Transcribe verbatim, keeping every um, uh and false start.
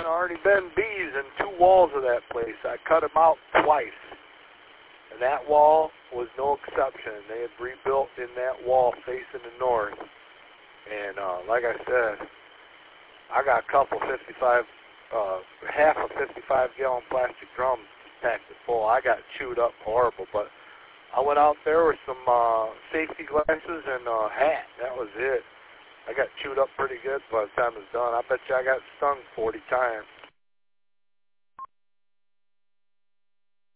already been bees in two walls of that place. I cut them out twice. And that wall was no exception. They had rebuilt in that wall facing the north. And uh, like I said, I got a couple fifty-five, uh, half a fifty-five gallon plastic drum packed it full. I got chewed up horrible, but I went out there with some uh, safety glasses and a hat. That was it. I got chewed up pretty good by the time it was done. I bet you I got stung forty times.